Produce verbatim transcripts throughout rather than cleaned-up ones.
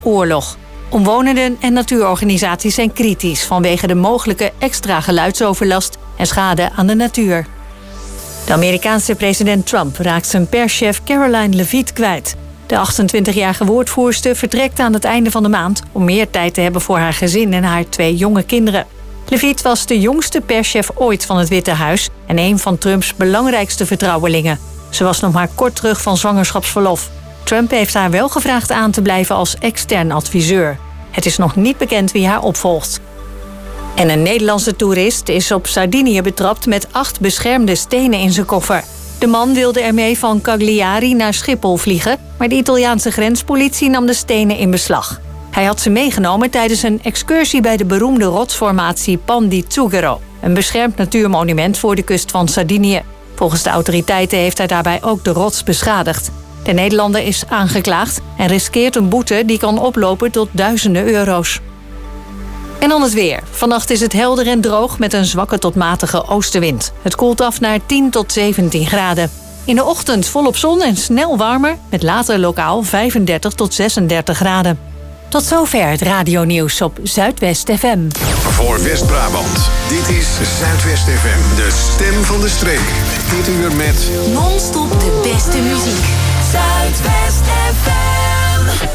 oorlog. Omwonenden en natuurorganisaties zijn kritisch vanwege de mogelijke extra geluidsoverlast en schade aan de natuur. De Amerikaanse president Trump raakt zijn perschef Caroline Leavitt kwijt. De achtentwintigjarige woordvoerster vertrekt aan het einde van de maand om meer tijd te hebben voor haar gezin en haar twee jonge kinderen. Leavitt was de jongste perschef ooit van het Witte Huis en een van Trumps belangrijkste vertrouwelingen. Ze was nog maar kort terug van zwangerschapsverlof. Trump heeft haar wel gevraagd aan te blijven als extern adviseur. Het is nog niet bekend wie haar opvolgt. En een Nederlandse toerist is op Sardinië betrapt met acht beschermde stenen in zijn koffer. De man wilde ermee van Cagliari naar Schiphol vliegen, maar de Italiaanse grenspolitie nam de stenen in beslag. Hij had ze meegenomen tijdens een excursie bij de beroemde rotsformatie Pan di Zucchero, een beschermd natuurmonument voor de kust van Sardinië. Volgens de autoriteiten heeft hij daarbij ook de rots beschadigd. De Nederlander is aangeklaagd en riskeert een boete die kan oplopen tot duizenden euro's. En dan het weer. Vannacht is het helder en droog met een zwakke tot matige oostenwind. Het koelt af naar tien tot zeventien graden. In de ochtend volop zon en snel warmer, met later lokaal vijfendertig tot zesendertig graden. Tot zover het radionieuws op Zuidwest F M. Voor West-Brabant, dit is Zuidwest F M, de stem van de streek. Dit uur met non-stop de beste muziek. Zuidwest F M.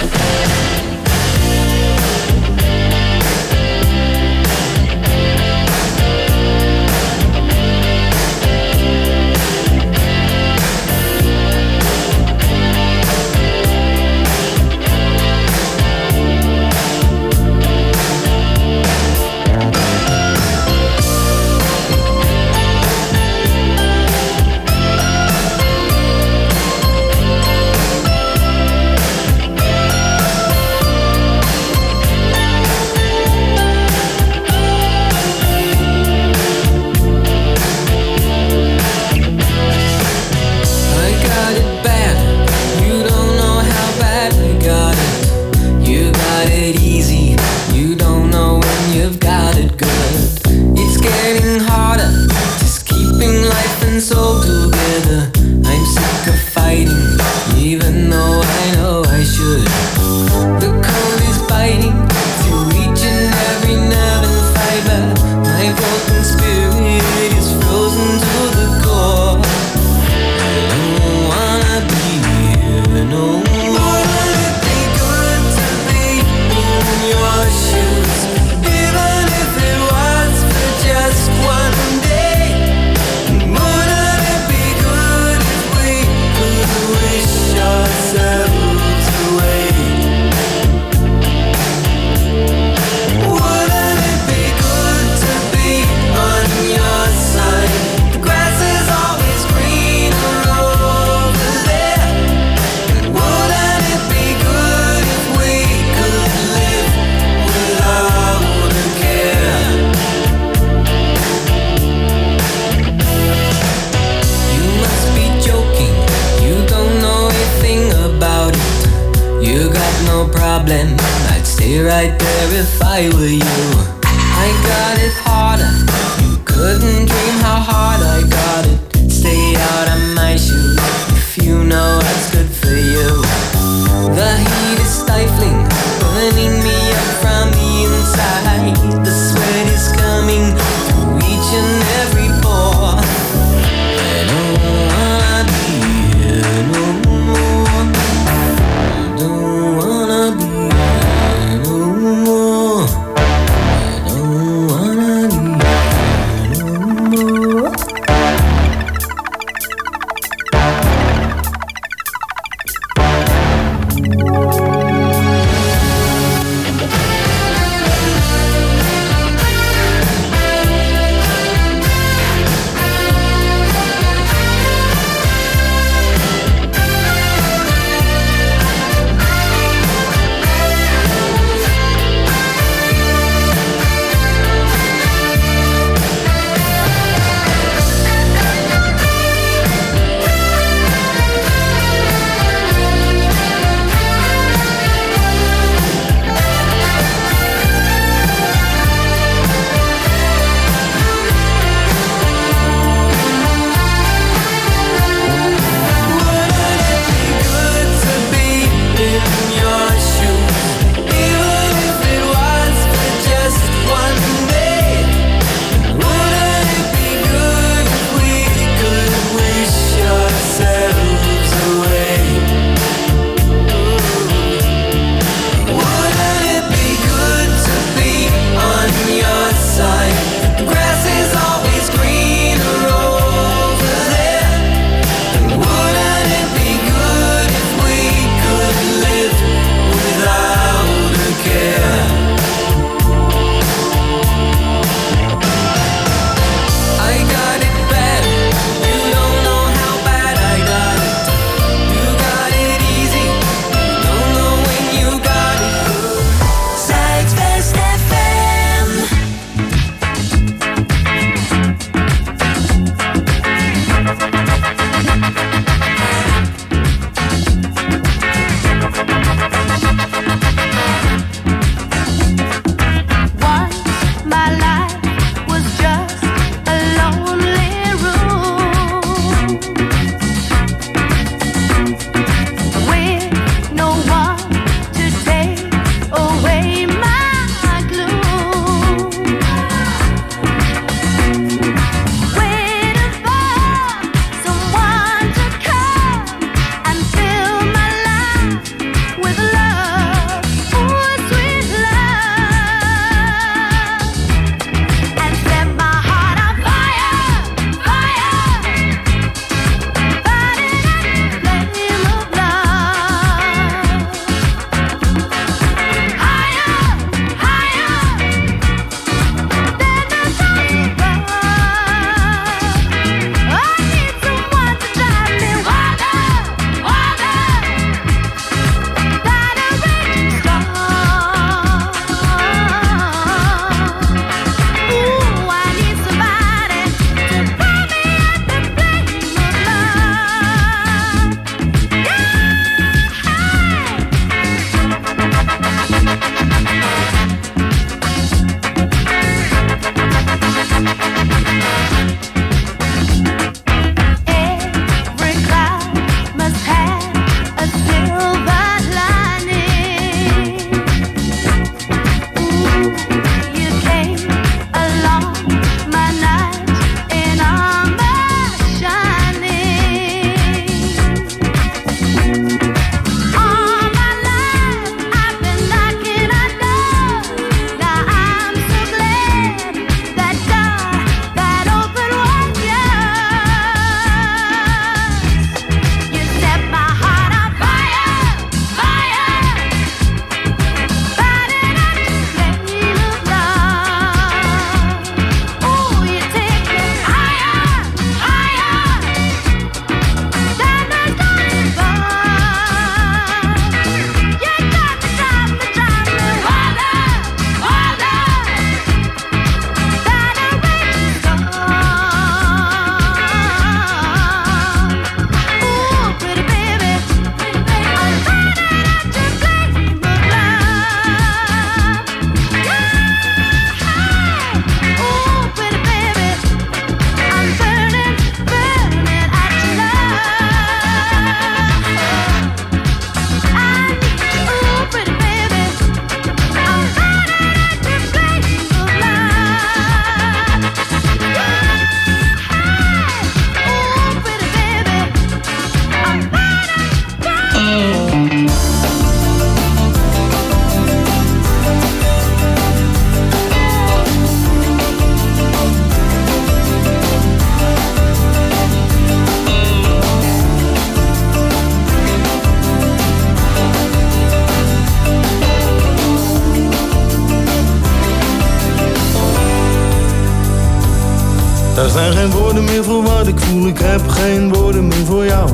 Er zijn geen woorden meer voor wat ik voel, ik heb geen woorden meer voor jou.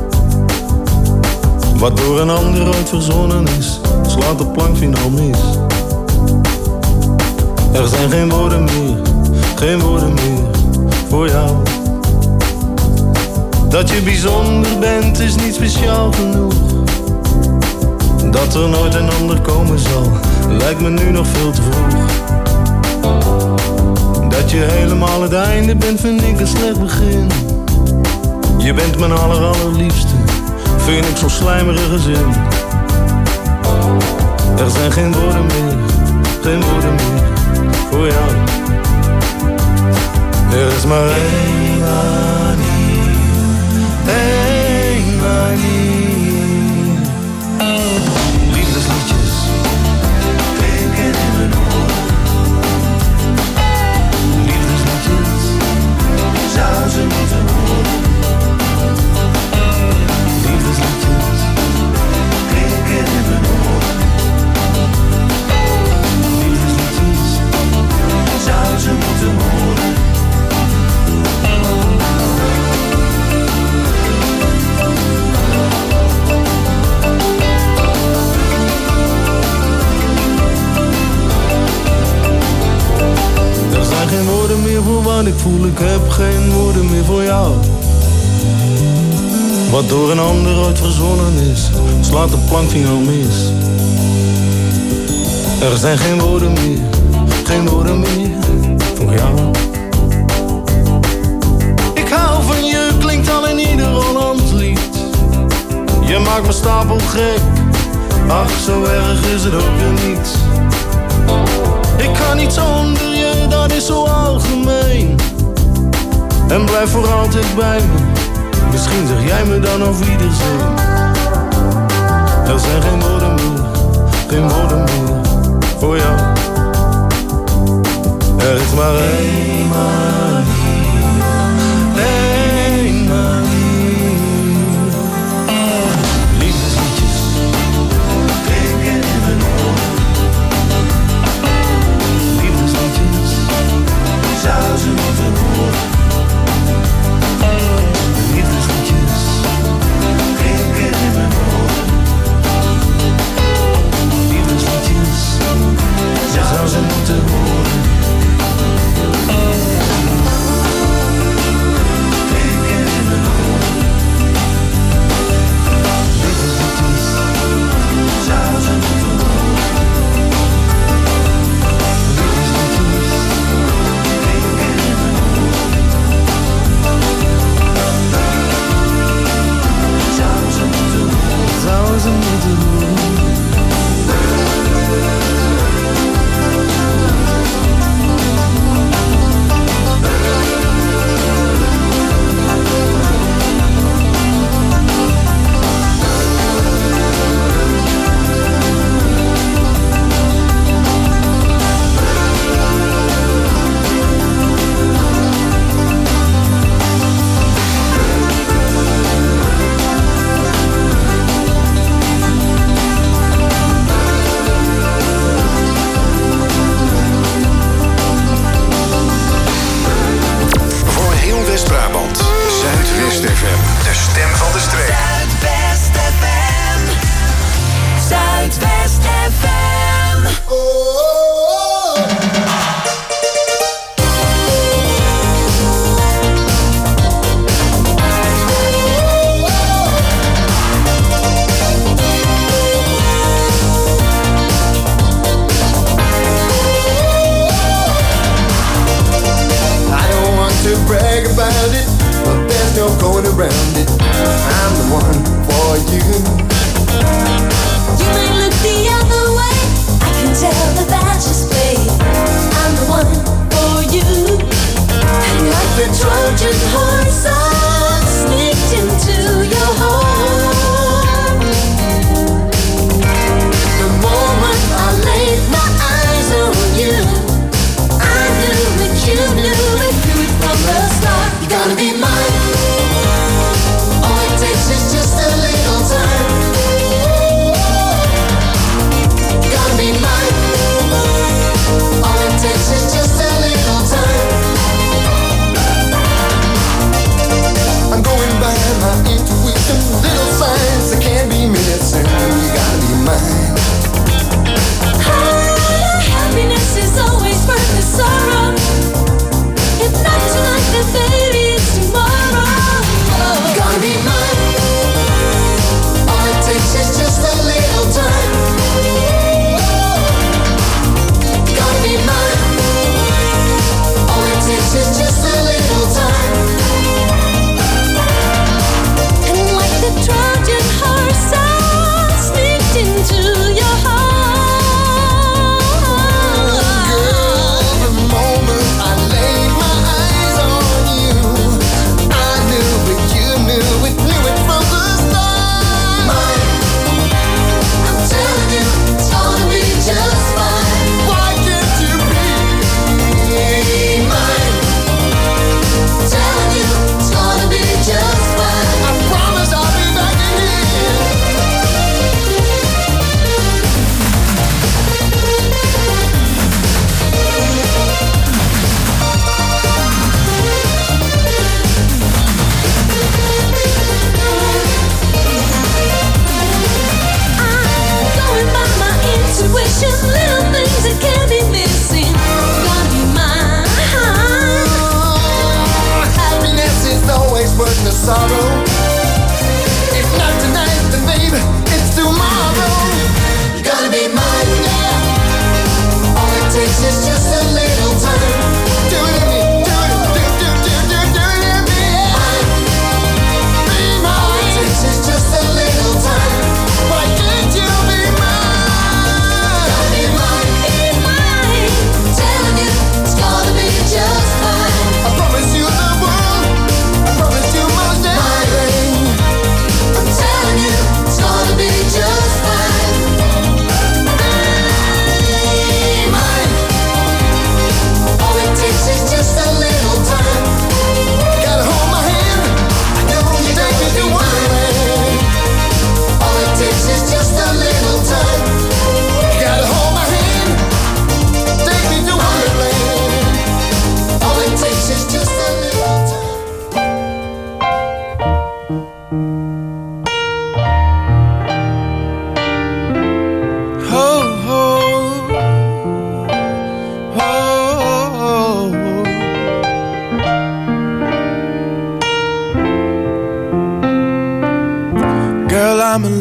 Wat door een ander ooit verzonnen is, slaat de plank finaal mis. Er zijn geen woorden meer, geen woorden meer voor jou. Dat je bijzonder bent is niet speciaal genoeg. Dat er nooit een ander komen zal, lijkt me nu nog veel te vroeg. Dat je helemaal het einde bent, vind ik een slecht begin. Je bent mijn aller allerliefste, vind ik zo'n slijmerige zin. Er zijn geen woorden meer, geen woorden meer voor jou. Er is maar één manier, één manier. Liefdesliedjes klinken in mijn oren. Liefdesliedjes, je zou ze moeten horen. Liefdesliedjes klinken in mijn oren. Liefdesliedjes, je zou ze moeten horen. Er zijn geen woorden meer voor wat ik voel, ik heb geen woorden meer voor jou. Wat door een ander ooit verzonnen is, slaat de plank finaal mis. Er zijn geen woorden meer, geen woorden meer voor jou. Ik hou van je, klinkt al in ieder Hollands lied. Je maakt me stapel gek, ach zo erg is het ook weer niet. Ik kan niet zonder je, dat is zo algemeen. En blijf voor altijd bij me, misschien zeg jij me dan auf Wiedersehen. Er zijn geen woorden meer, geen woorden meer voor jou. Er is maar één manier, één manier. Liefdesliedjes klinken in mijn oren. Liefdesliedjes, je zou ze moeten horen. Liefdesliedjes klinken in mijn oren. Liefdesliedjes, je zou ze moeten horen.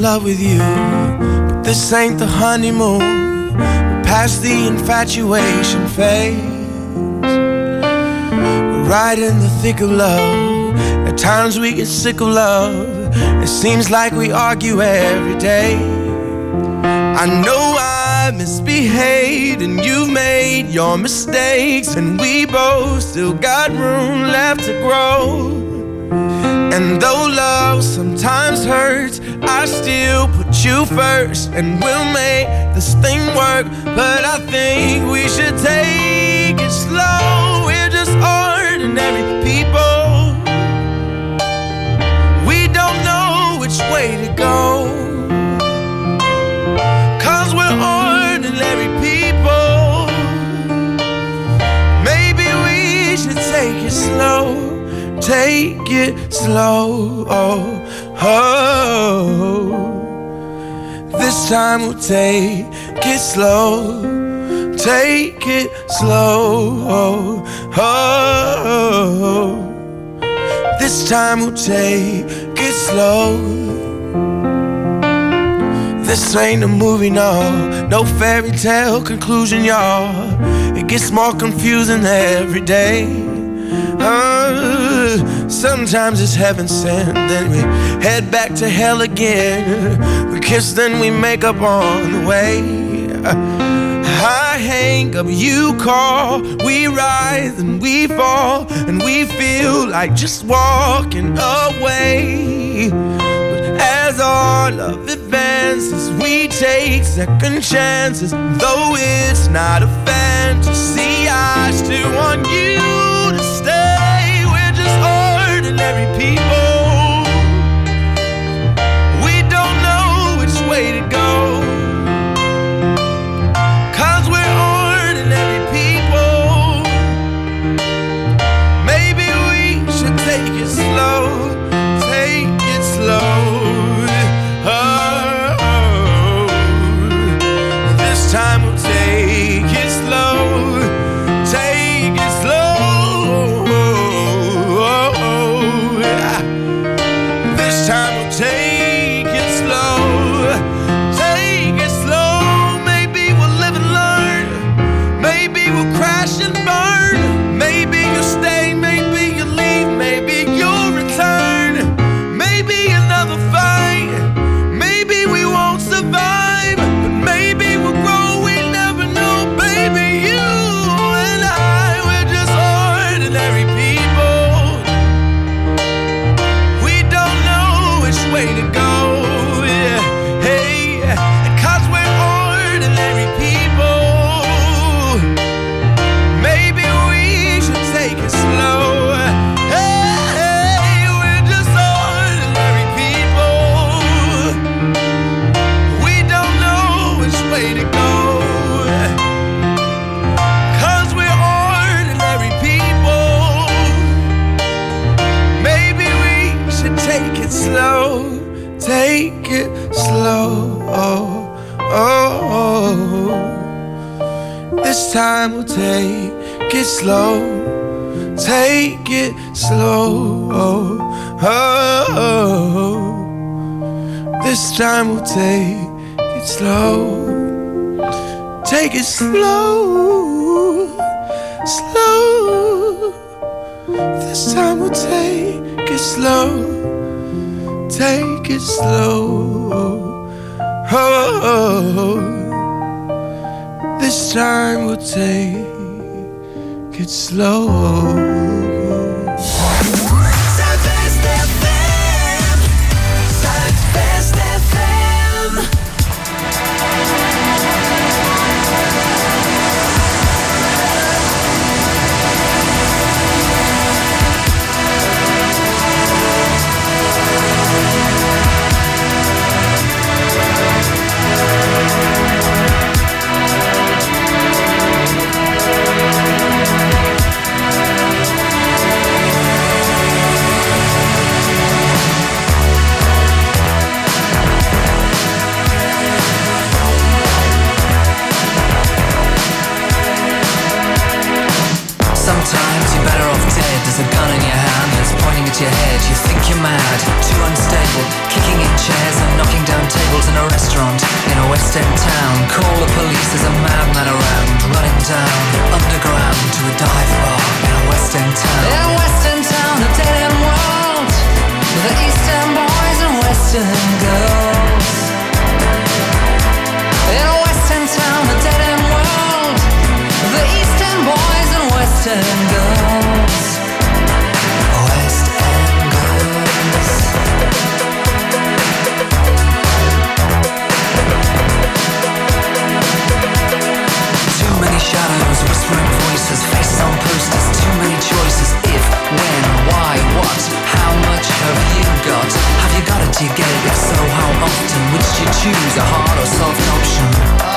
love with you, but this ain't the honeymoon. We're past the infatuation phase. We're right in the thick of love. At times we get sick of love. It seems like we argue every day. I know I misbehaved and you've made your mistakes, and we both still got room left to grow. And though love sometimes hurts, I still put you first, and we'll make this thing work. But I think we should take it slow. We're just ordinary people. We don't know which way to go, 'cause we're ordinary people. Maybe we should take it slow. Take it slow, oh, oh. This time we'll take it slow. Take it slow, oh, oh. This time we'll take it slow. This ain't a movie, no, no fairy tale conclusion, y'all. It gets more confusing every day. Uh, sometimes it's heaven sent, then we head back to hell again. We kiss, then we make up on the way. I hang up, you call, we rise and we fall, and we feel like just walking away. But as our love advances, we take second chances. Though it's not a fantasy, I still want you to stay. We're just ordinary people. We don't know which way to go, 'cause we're ordinary people. Maybe we should take it slow. Take it slow. Oh, this time we'll take it slow. Take it slow. This time we'll take it slow. Take it slow. Maybe we'll live and learn. Maybe we'll crash and burn. Maybe you'll stay, maybe you'll leave, maybe you'll return. Maybe another fight. Maybe we won't survive, but maybe we'll grow. We never know, baby. You and I, we're just ordinary people. We don't know which way to go. Yeah. Hey, 'cause we're ordinary people. Maybe we should take it slow. Hey, we're just ordinary people. We don't know which way to go, 'cause we're ordinary people. Maybe we should take it slow. Take it slow, oh, oh, oh. This time we'll take it slow. Take it slow, oh, oh, oh. This time we'll take it slow. Take it slow, slow. This time we'll take it slow. Take it slow, oh, oh. This time we'll take it slow. Zuidwest F M. Zuidwest F M. your head, you think you're mad, too unstable, kicking in chairs and knocking down tables in a restaurant in a West End town. Call the police, there's a madman around, running down underground to a dive bar in a West End town. In a West End town, a dead end world, the East End boys and Western girls. In a West End town, a dead end world, the East End boys and Western girls. West End girls. Too many shadows, whispering voices, faces on posters, too many choices. If, when, why, what, how much have you got? Have you got it, do you get it? If so, how often? Which do you choose, a hard or soft option?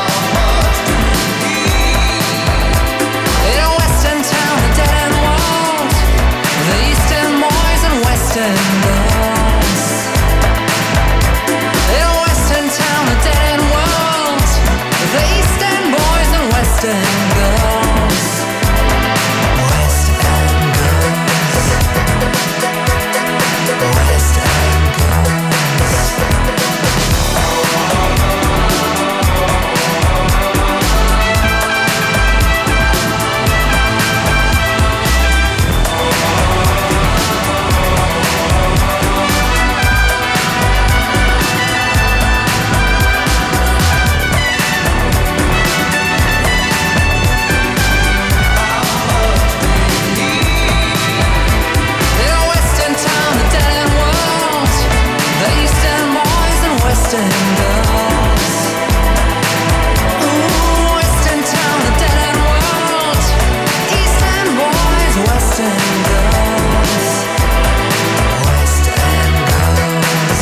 In a Western town, a dead end world, the Eastern boys and Western girls. In a Western town, a dead end world, the Eastern boys and Western girls. West End girls. West End girls. Western girls. Ooh, Western town, a dead end world. Eastern boys, Western girls. Western girls.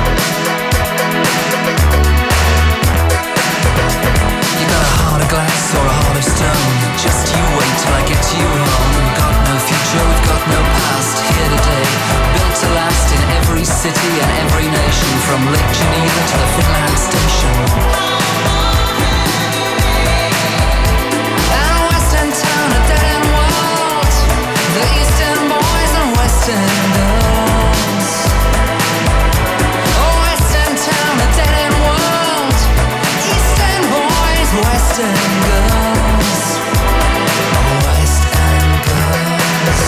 You got a heart of glass or a heart of stone. Just you wait till I get you home. Got no future, we've got no past. Here today, built to last in every city and every nation, from Lake Geneva to the Finland station. And a Western town, a dead end world, the Eastern boys and Western girls. A Western town, a dead end world, Eastern boys, Western girls. West End girls.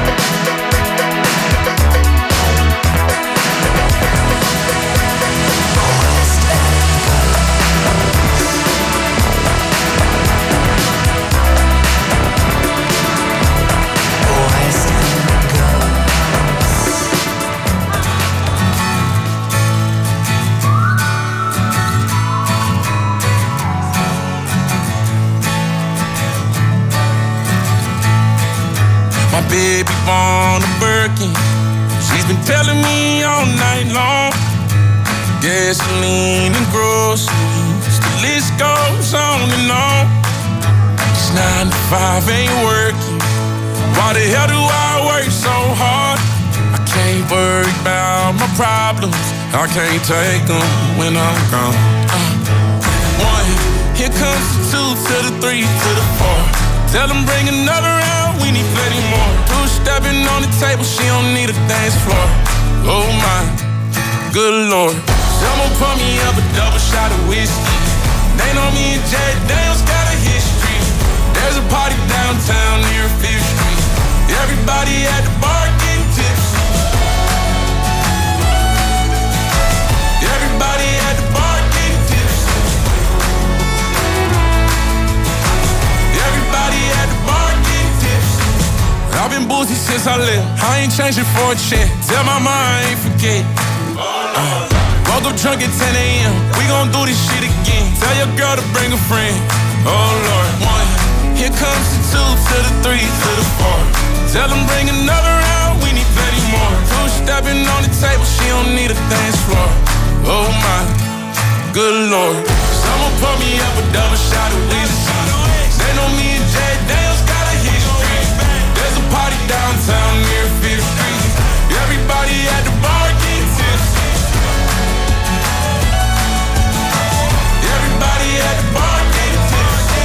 Baby born a Birkin, she's been telling me all night long. Gasoline and groceries, the list goes on and on. This nine to five ain't working. Why the hell do I work so hard? I can't worry about my problems, I can't take them when I'm gone. uh, One, here comes the two to the three to the four. Tell them bring another round, we need plenty more. Two-stepping on the table, she don't need a dance floor. Oh my, good Lord. Someone pour me up a double shot of whiskey. They know me and Jack Daniels got a history. There's a party downtown near Fifth Street. Everybody at the bar getting tipsy. Everybody at the bar getting tipsy. Everybody at the bar getting tipsy. I've been boozy since I left, I ain't changing for a check. Tell my mom I ain't forget. uh, Woke up drunk at ten a.m. We gon' do this shit again. Tell your girl to bring a friend. Oh Lord. One, here comes the two to the three to the four. Tell them bring another round, we need plenty more. Two-stepping on the table, she don't need a dance floor. Oh my, good Lord. Someone pour me up a double shot of whiskey. They know me and Jack Daniels got a history. There's a party downtown near Fifth Street. Everybody at the bar getting tipsy. Everybody at the bar getting tipsy.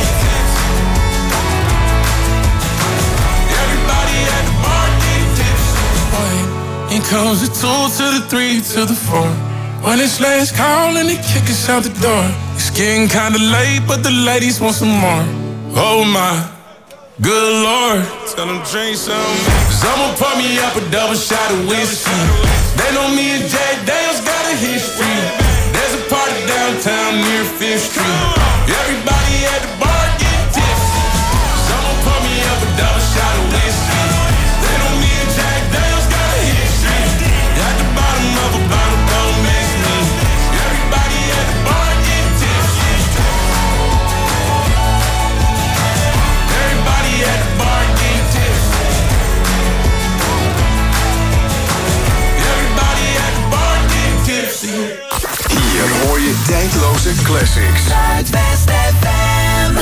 Everybody at the bar getting tipsy. One, the two to the three to the four. When it's last call and they kick us out the door. It's getting kinda late, but the ladies want some more. Oh my, good Lord. Tell them drink some. Cause I'ma pour me up a double shot of whiskey. They know me and Jack Daniels got a history. There's a party downtown near Fifth Street. Everybody at the bar get tipsy. Cause I'ma pour me up a double shot of whiskey. They know me and Jack Daniels got a history. At the bottom of a bottle, don't mix me. Everybody at the bar get tipsy. Everybody at the bar get tipsy. Everybody at the bar get tipsy. Hier hoor je tijdloze classics. Zuidwest F M.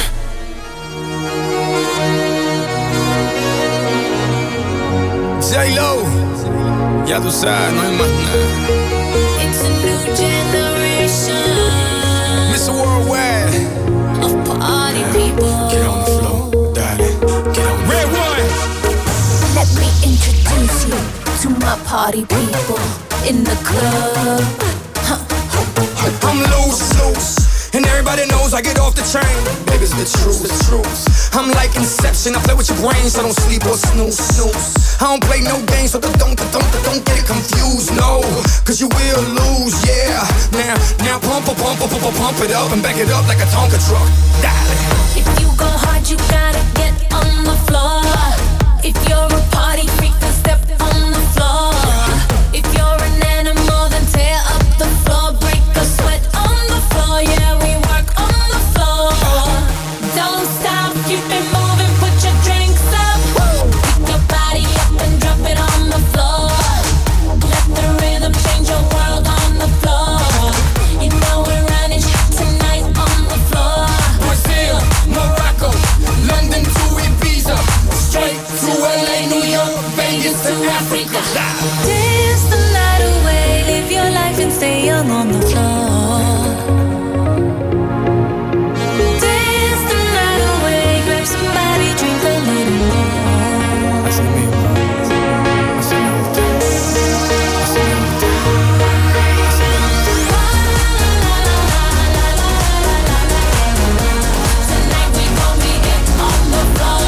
J-Lo, ya tú sabes, no hay más nada. It's a new generation mister Worldwide, of party people. get on the floor, darling, get on the Red one. Let me introduce you to my party people in the club. I'm loose, loose, and everybody knows I get off the train. Baby's the truth, the truth. I'm like Inception, I play with your brains, so don't sleep or snooze, snooze. I don't play no games, so don't, don't, don't, don't get it confused, no. Cause you will lose, yeah. Now, now pump, pump, pump, pump, pump it up and back it up like a Tonka truck. Dale. If you go hard, you gotta get on the floor. If you're a party freak, then step on the floor. If you're an animal, then tear up the floor. Break a sweat on the floor, yeah, we work on the floor. Don't stop, keep it moving, put your drinks up. Pick your body up and drop it on the floor. Let the rhythm change your world on the floor. You know we're running tonight on the floor. Brazil, Morocco, London to Ibiza, straight to L A, New York, Vegas to Africa. Dance the night away, live your life and stay young on the floor. Dance the night away, grab somebody, drink a little more. Así mismo, así me gusta, así me gusta, así me gusta. Tonight we gon' be it on the floor.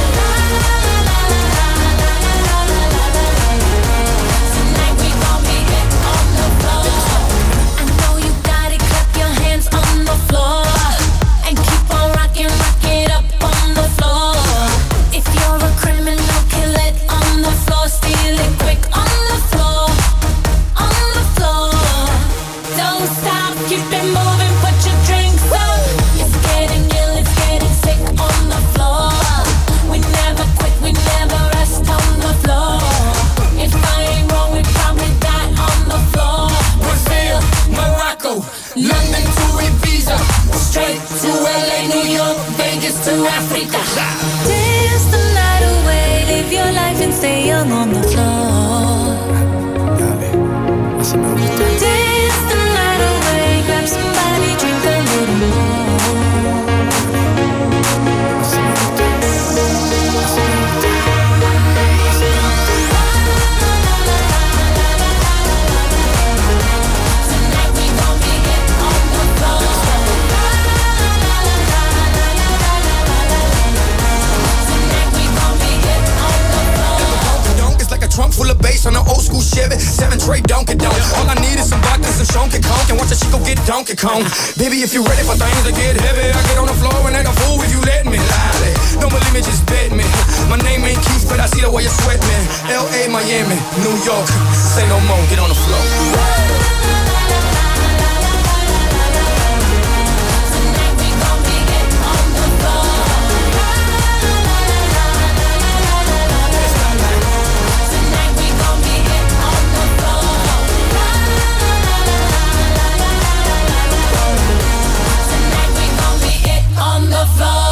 Tonight we gon' be it on the floor. I know you got it, clap your hands on the floor. And keep on rocking, rock it up on the floor. If you're a criminal, kill it on the floor. Steal it quick on the floor. On the floor. Don't stop, keep it moving, put your drinks up. It's getting ill, it's getting sick on the floor. We never quit, we never rest on the floor. If I ain't wrong, we probably die on the floor. Brazil, Morocco, London to Ibiza, straight to L A, New York, Vegas to Africa. Dance the night away, live your life and stay young on the floor. Dale, así me gusta. Dance the night away, grab somebody, drink a little more. Así me gusta, así me gusta. Tonight we gon' be it on the floor. Tonight we gon' be it on the floor. Donk is like a trunk full of bass on an old school Chevy, seven tray Donkey Donk. All I need is some vodka, some Shonky Conk, and watch a chico get Donkey Kong. Baby, if you ready for things to get heavy, I get on the floor and act a fool if you let me. Lally, don't believe me, just bet me. My name ain't Keith, but I see the way you sweat me. L A, Miami, New York, say no more, get on the floor. Tonight we gon' be it on the floor. Tonight we gon' be it on the floor. Tonight we gon' be it on the floor.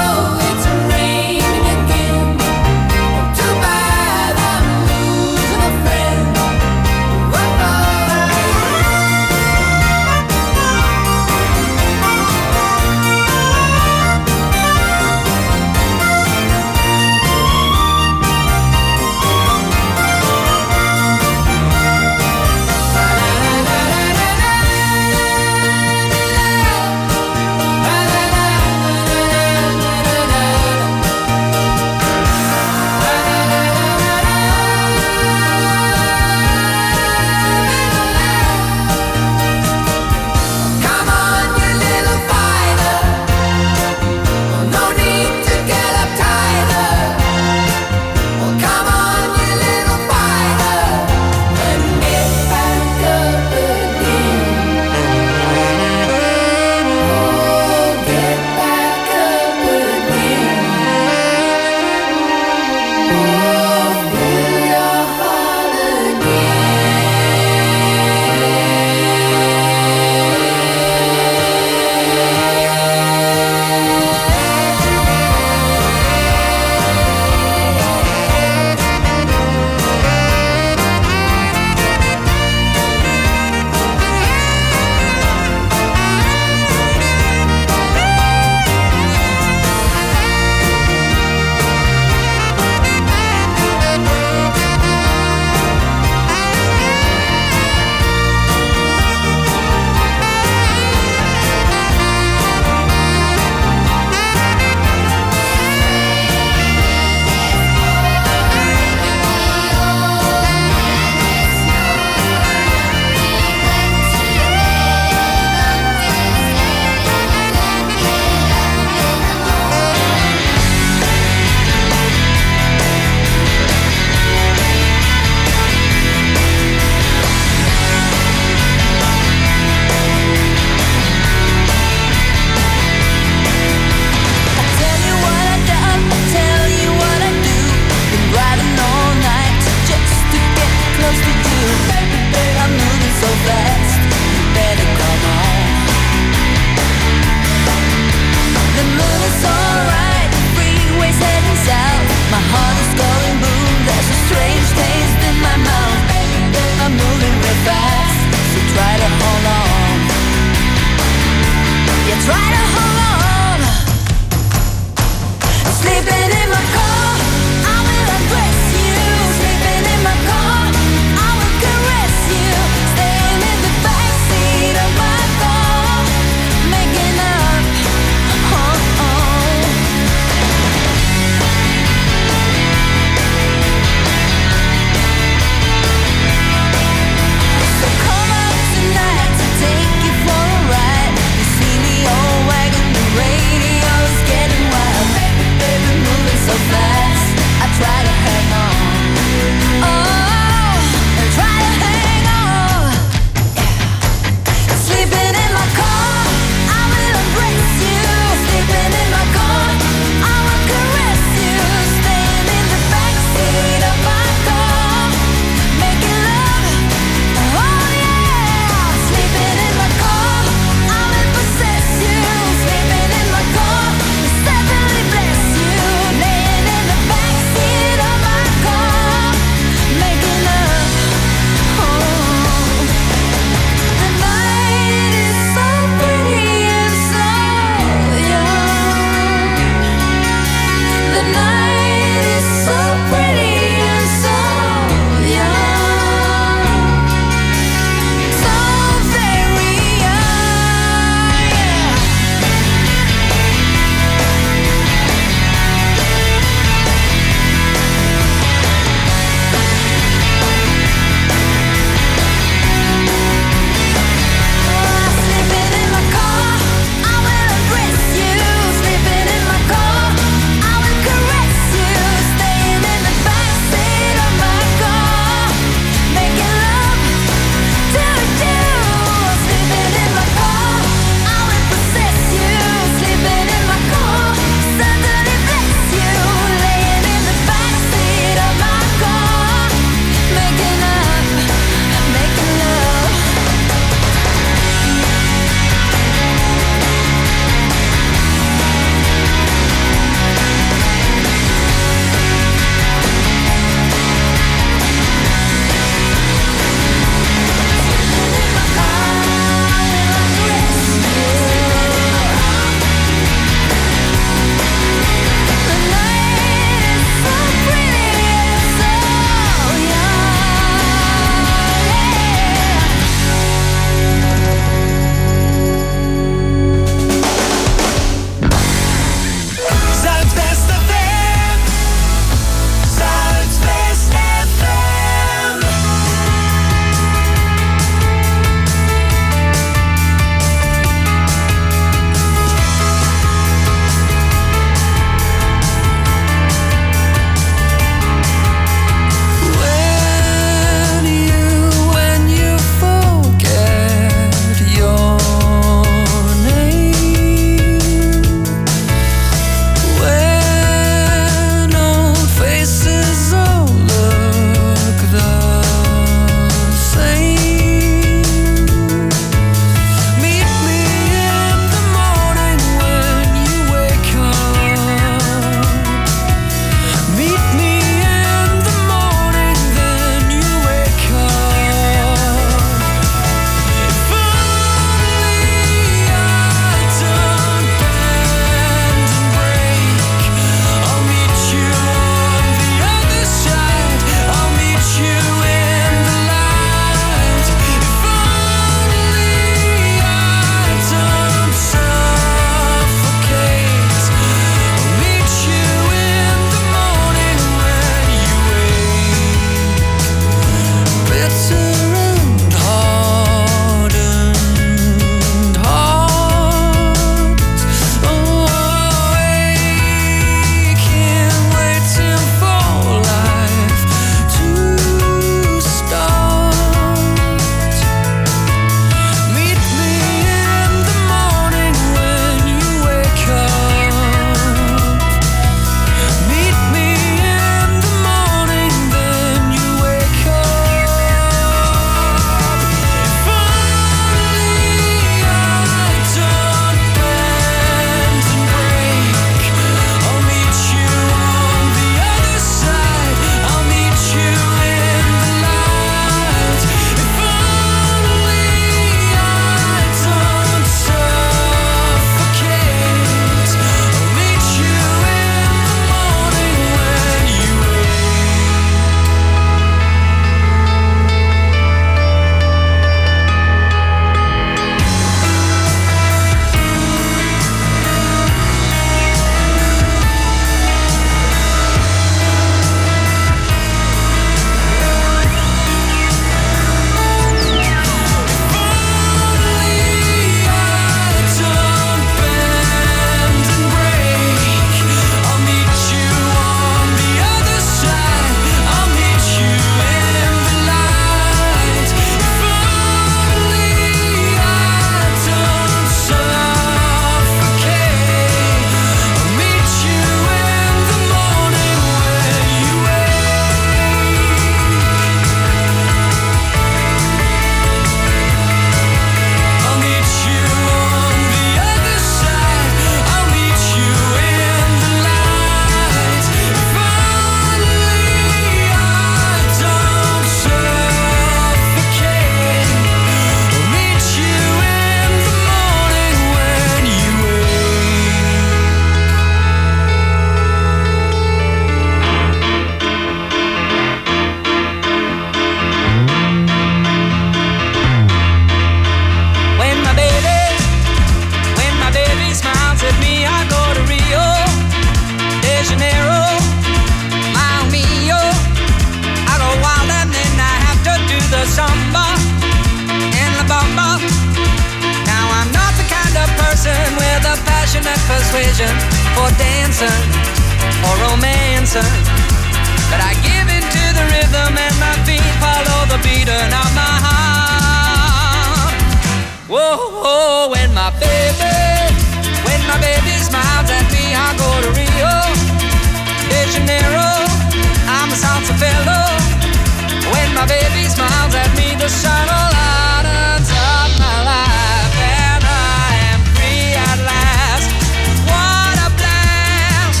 persuasion for dancing or romancing, but I give in to the rhythm and my feet follow the beating of my heart. Whoa, whoa, when my baby, when my baby smiles at me, I go to Rio de Janeiro, I'm a salsa fellow. When my baby smiles at me, the sun will lightens up my life, and I am free at last. What a blast!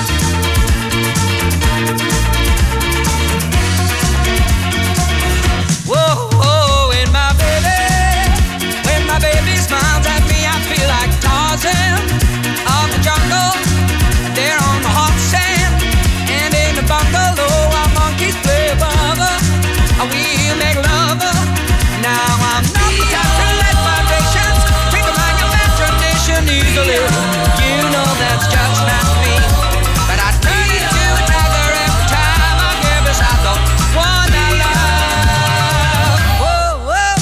Whoa, whoa, when my baby, when my baby smiles at me, I feel like Tarzan of the jungle. There on the hot sand, and in the bungalow, our monkeys play bugger. We'll make love. Now I'm not the type to let vibrations twinkle my imagination easily. You know that's just not me. But I need to drag her every time I give us I the one I love. Whoa, whoa,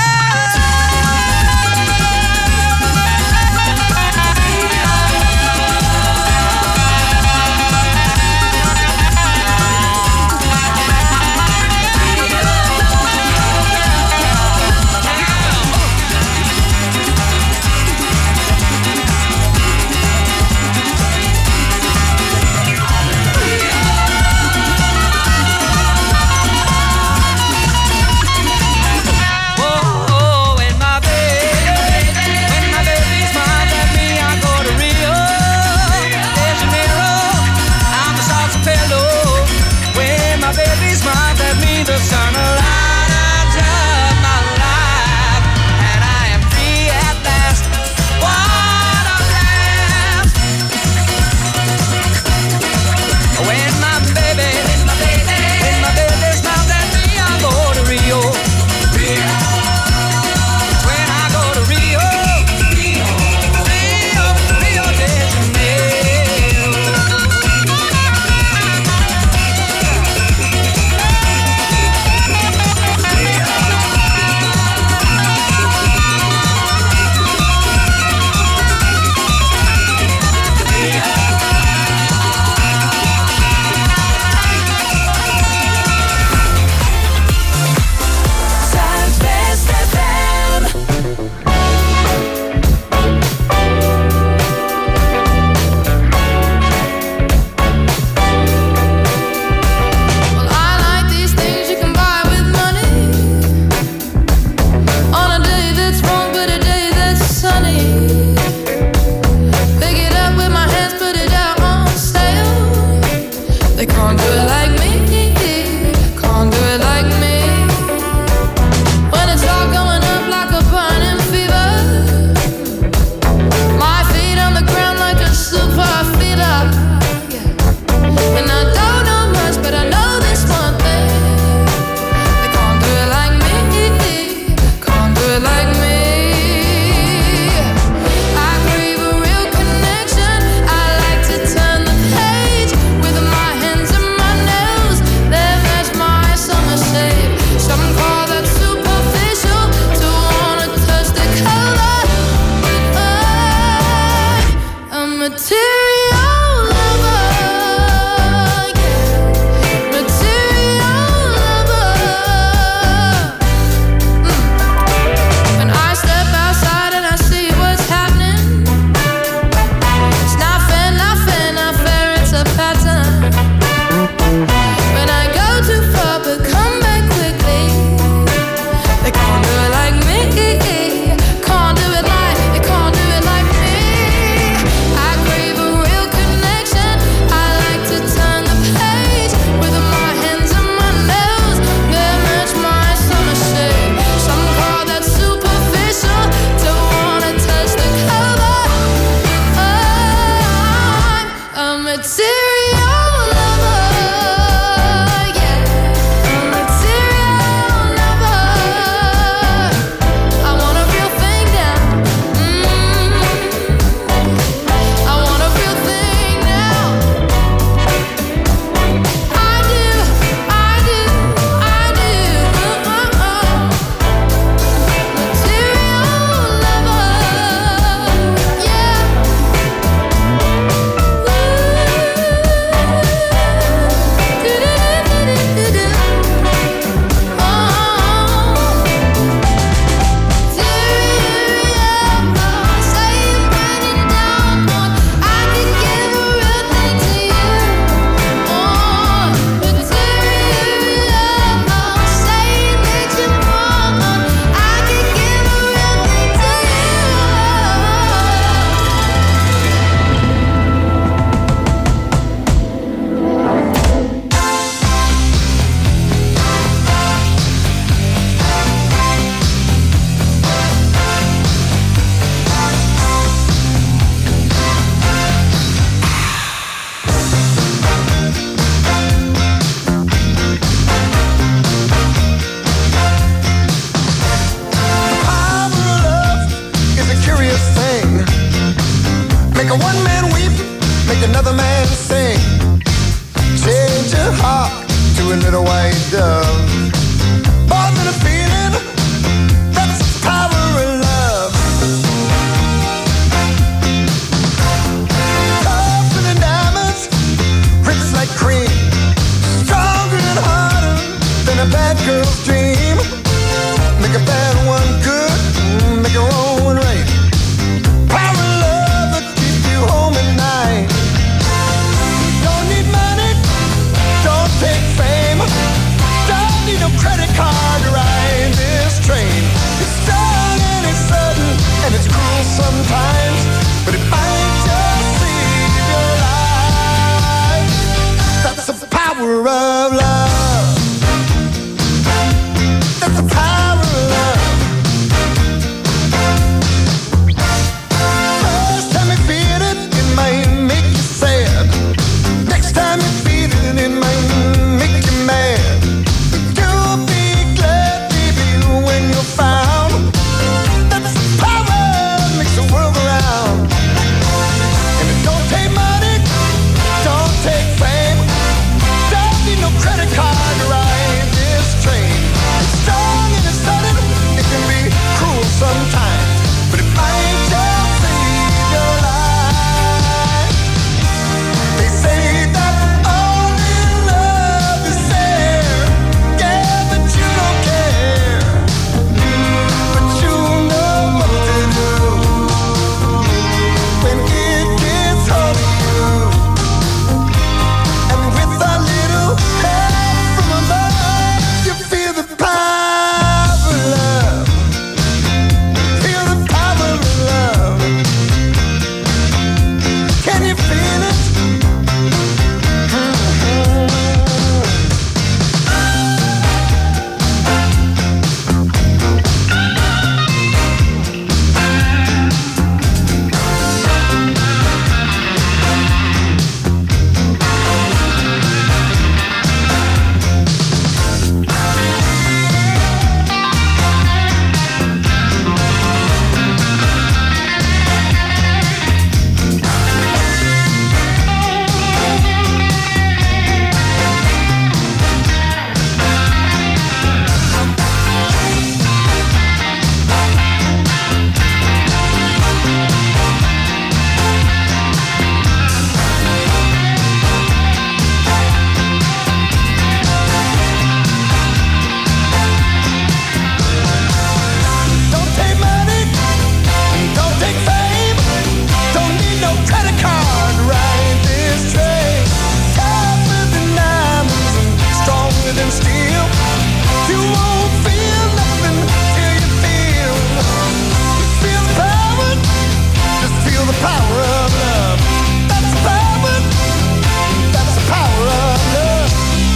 the sun lights up my life, and I am free at last. What a blast! When my baby, when my baby, when my baby smiles at me, I go to Rio. Rio. When I go to Rio, Rio, Rio, Rio de Janeiro. another man sing. Change your heart to a little white dove. More than a feeling, that's the power of love. Tougher than diamonds, rich like cream, stronger and harder than a bad girl's dream. Make a bad one good, make a wrong one right. Power of love that keeps you home at night. Don't need money, don't take fame, don't need no credit card to ride this train. It's strong and it's sudden and it's cruel sometimes, but it might just save your life. That's the power of love. That's the power of love. First time you feel it, it might make you sad. Next time you feel it, it might make you mad. You'll be glad, baby, when you're found. That's the power that makes the world go round. And it don't take money, don't take fame, don't need no credit card to ride this train. It's strong and it's sudden, it can be cruel sometimes, but it might just save your life. They say that only love is fair, yeah, but you don't care. But you know what to do when it gets hold of you. And with a little help from above, you feel the power of love. Feel the power of love. Can you feel it? Don't take money, don't take fame, don't need no credit card to ride this train. Tougher than diamonds and stronger than steel. You won't feel nothing till you feel. Feel the power, just feel the power of love. That's the power, that's the power of love.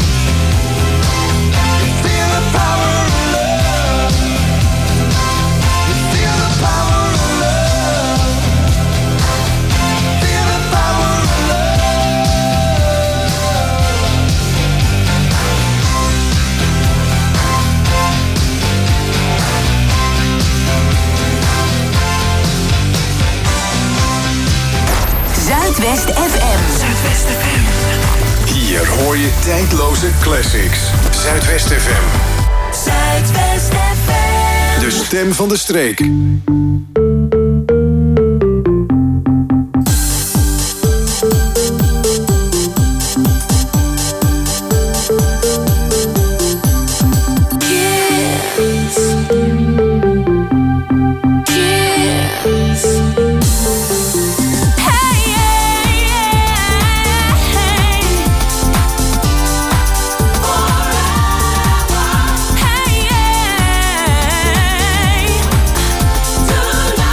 Feel the power of love. Feel the power of love. Feel the power of Zuidwest F M. Zuidwest F M. Hier hoor je tijdloze classics. Zuidwest F M. Zuidwest F M. De stem van de streek. Kiss. Kiss. Hey, yeah, yeah, hey. Forever. Hey, yeah. Tonight.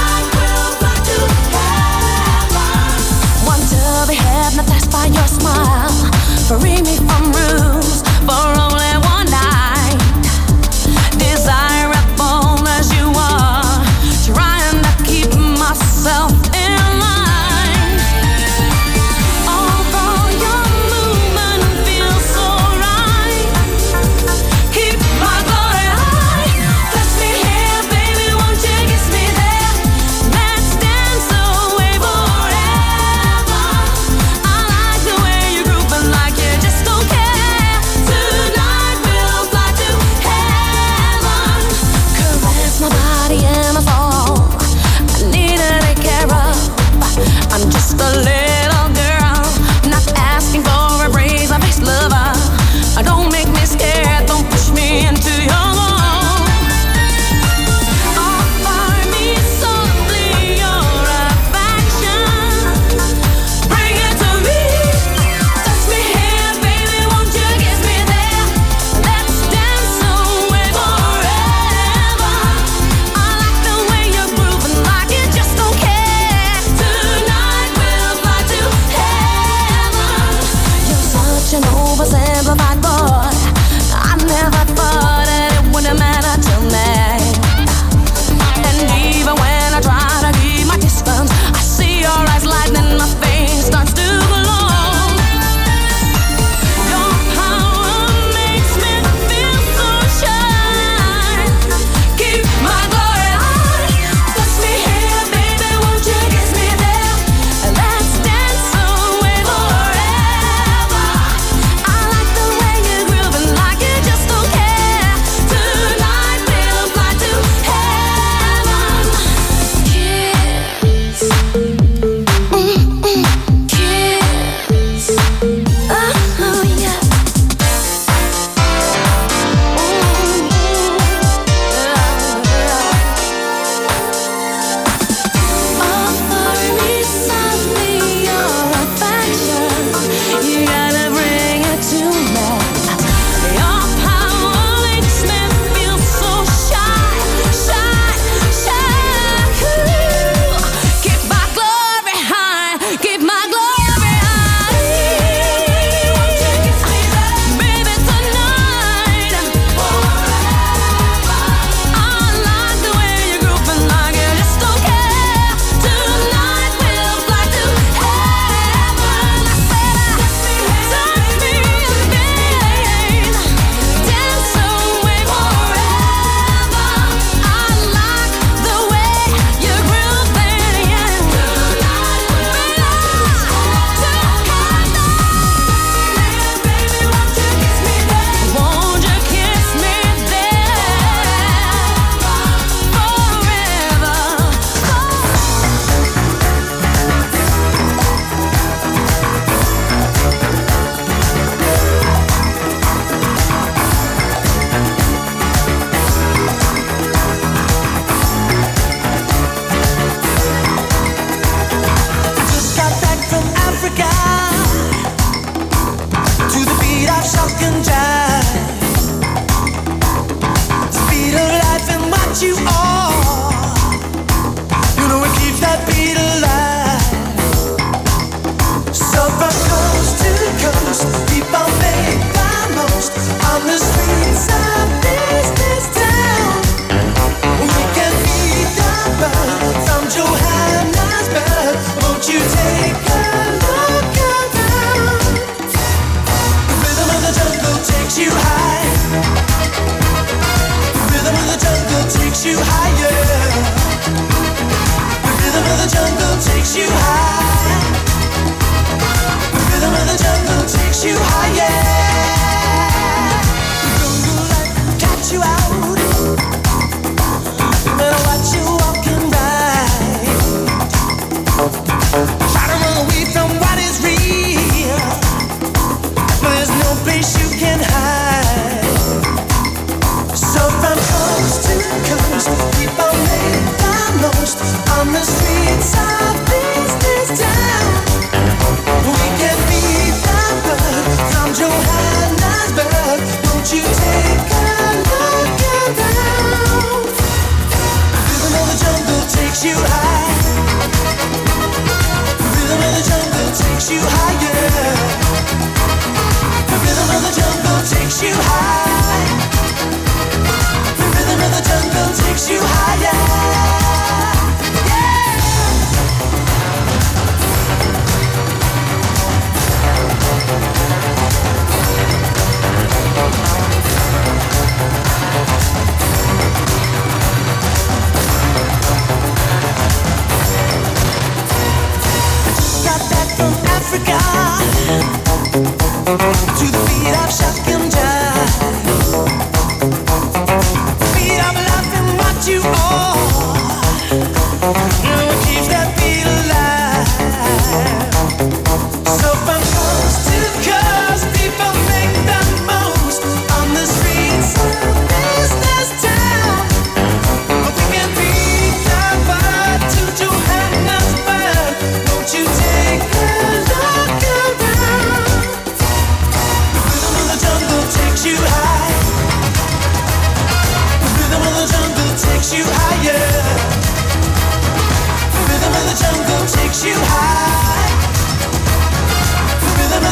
takes you higher. The rhythm of the jungle takes you high. The rhythm of the jungle takes you high.